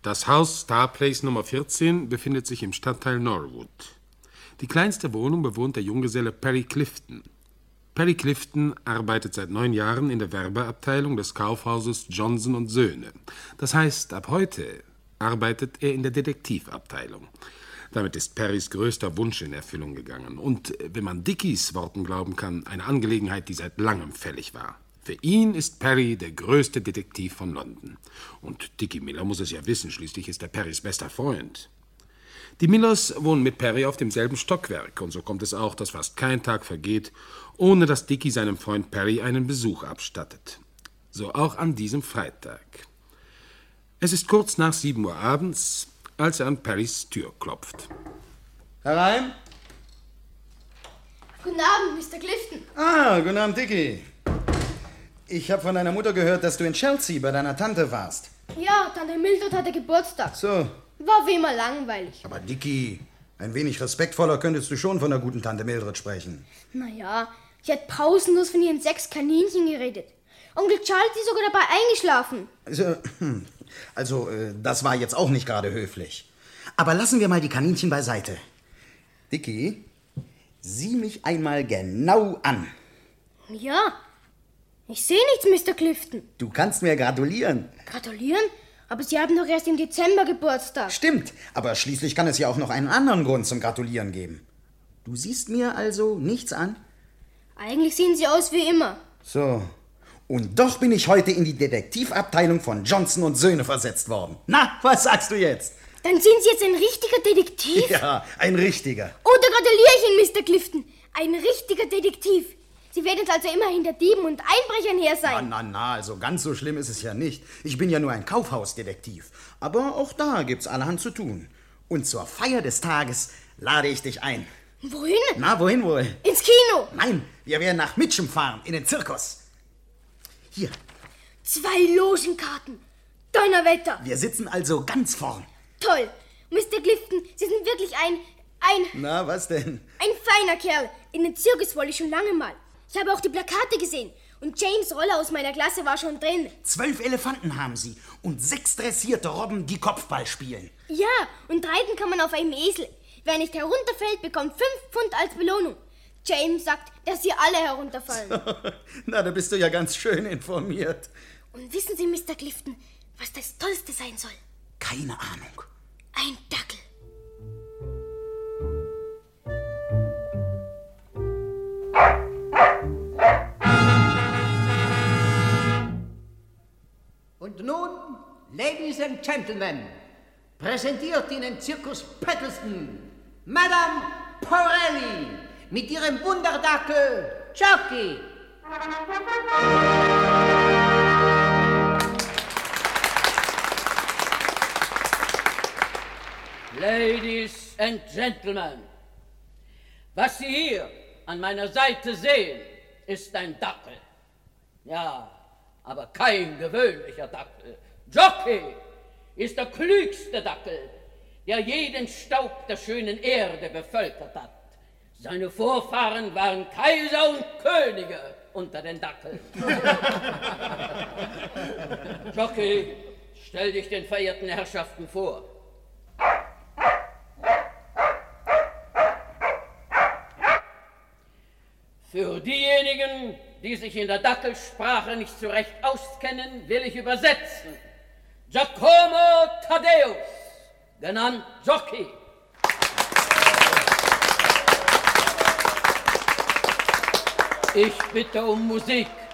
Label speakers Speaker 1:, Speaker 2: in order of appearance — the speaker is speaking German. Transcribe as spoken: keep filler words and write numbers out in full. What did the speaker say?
Speaker 1: Das Haus Star Place Nummer vierzehn befindet sich im Stadtteil Norwood. Die kleinste Wohnung bewohnt der Junggeselle Perry Clifton. Perry Clifton arbeitet seit neun Jahren in der Werbeabteilung des Kaufhauses Johnson und Söhne. Das heißt, ab heute arbeitet er in der Detektivabteilung. Damit ist Perrys größter Wunsch in Erfüllung gegangen. Und wenn man Dickies Worten glauben kann, eine Angelegenheit, die seit langem fällig war. Für ihn ist Perry der größte Detektiv von London. Und Dickie Miller muss es ja wissen, schließlich ist er Perrys bester Freund. Die Millers wohnen mit Perry auf demselben Stockwerk. Und so kommt es auch, dass fast kein Tag vergeht, ohne dass Dickie seinem Freund Perry einen Besuch abstattet. So auch an diesem Freitag. Es ist kurz nach sieben Uhr abends, als er an Perrys Tür klopft.
Speaker 2: Herein?
Speaker 3: Guten Abend, Mister Clifton.
Speaker 2: Ah, guten Abend, Dickie. Ich habe von deiner Mutter gehört, dass du in Chelsea bei deiner Tante warst.
Speaker 3: Ja, Tante Mildred hatte Geburtstag.
Speaker 2: So.
Speaker 3: War wie immer langweilig.
Speaker 2: Aber Dickie, ein wenig respektvoller könntest du schon von der guten Tante Mildred sprechen.
Speaker 3: Naja, sie hat pausenlos von ihren sechs Kaninchen geredet. Onkel Charles ist sogar dabei eingeschlafen.
Speaker 2: Also, also das war jetzt auch nicht gerade höflich. Aber lassen wir mal die Kaninchen beiseite. Dickie, sieh mich einmal genau an.
Speaker 3: Ja, ich sehe nichts, Mister Clifton.
Speaker 2: Du kannst mir gratulieren.
Speaker 3: Gratulieren? Aber Sie haben doch erst im Dezember Geburtstag.
Speaker 2: Stimmt, aber schließlich kann es ja auch noch einen anderen Grund zum Gratulieren geben. Du siehst mir also nichts an?
Speaker 3: Eigentlich sehen Sie aus wie immer.
Speaker 2: So, und doch bin ich heute in die Detektivabteilung von Johnson und Söhne versetzt worden. Na, was sagst du jetzt?
Speaker 3: Dann sind Sie jetzt ein richtiger Detektiv?
Speaker 2: Ja, ein richtiger.
Speaker 3: Oh, da gratuliere ich Ihnen, Mister Clifton. Ein richtiger Detektiv. Sie werden jetzt also immer hinter Dieben und Einbrechern her sein.
Speaker 2: Na, na, na, also ganz so schlimm ist es ja nicht. Ich bin ja nur ein Kaufhausdetektiv. Aber auch da gibt's allerhand zu tun. Und zur Feier des Tages lade ich dich ein.
Speaker 3: Wohin?
Speaker 2: Na, wohin wohl?
Speaker 3: Ins Kino.
Speaker 2: Nein, wir werden nach Mitcham fahren, in den Zirkus. Hier.
Speaker 3: Zwei Logenkarten. Donnerwetter.
Speaker 2: Wir sitzen also ganz vorn.
Speaker 3: Toll. Mister Clifton, Sie sind wirklich ein... ein...
Speaker 2: Na, was denn?
Speaker 3: Ein feiner Kerl. In den Zirkus wollte ich schon lange mal. Ich habe auch die Plakate gesehen. Und James Roller aus meiner Klasse war schon drin.
Speaker 2: Zwölf Elefanten haben sie und sechs dressierte Robben, die Kopfball spielen.
Speaker 3: Ja, und reiten kann man auf einem Esel. Wer nicht herunterfällt, bekommt fünf Pfund als Belohnung. James sagt, dass sie alle herunterfallen.
Speaker 2: Na, da bist du ja ganz schön informiert.
Speaker 3: Und wissen Sie, Mister Clifton, was das Tollste sein soll?
Speaker 2: Keine Ahnung.
Speaker 3: Ein Dackel.
Speaker 4: Und nun, Ladies and Gentlemen, präsentiert Ihnen Zirkus Paddleston Madame Porelli mit ihrem Wunderdackel Jockey.
Speaker 5: Ladies and Gentlemen, was Sie hier an meiner Seite sehen, ist ein Dackel. Ja, aber kein gewöhnlicher Dackel. Jockey ist der klügste Dackel, der jeden Staub der schönen Erde bevölkert hat. Seine Vorfahren waren Kaiser und Könige unter den Dackeln. Jockey, stell dich den verehrten Herrschaften vor. Für diejenigen, die sich in der Dackelsprache nicht so recht auskennen, will ich übersetzen. Giacomo Taddäus, genannt Jockey. Ich bitte um Musik.